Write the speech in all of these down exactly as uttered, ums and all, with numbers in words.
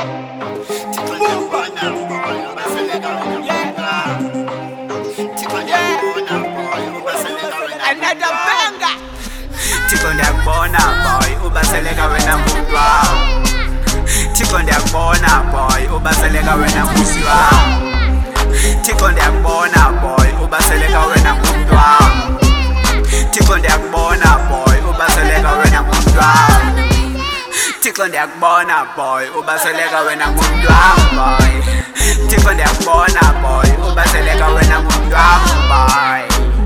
Another banger. Tikonde akubona boy ubaseleka wena muntu wao. Tikonde akubona boy ubaseleka wena musi wao. Tikonde akubona boy ubaseleka wena muntu wao. Tikonde akubona boy ubaseleka wena muntu wao. Tikonde akubona boy ubaseleka wena muntu wao boy. Tikonde akubona boy ubaseleka wena muntu wao boy.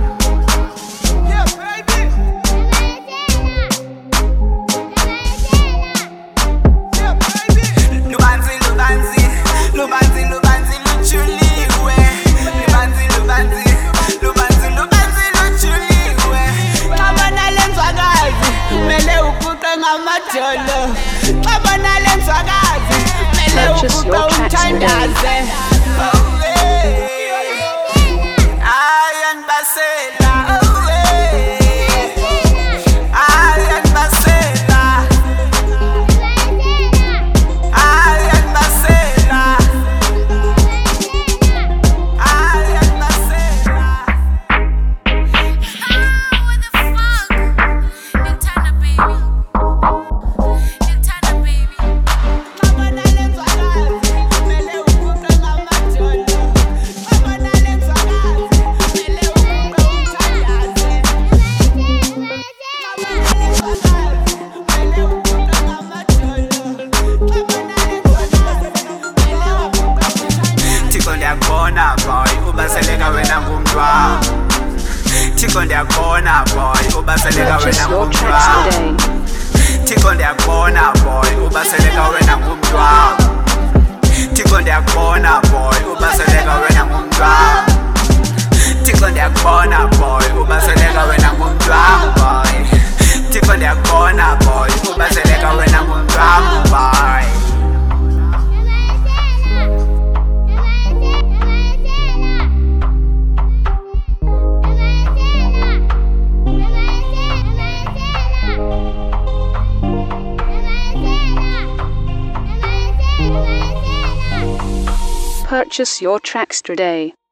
Purchase your tracks today. Boy, ubaseleka wena muntu wao. Tikonde akubona boy, ubaseleka wena muntu wao. Tikonde akubona boy, ubaseleka wena muntu wao. Tikonde akubona boy, ubaseleka wena muntu wao. Tikonde akubona boy, ubaseleka wena muntu wao boy. Tikonde akubona boy, ubaseleka wena muntu wao boy. Purchase your tracks today.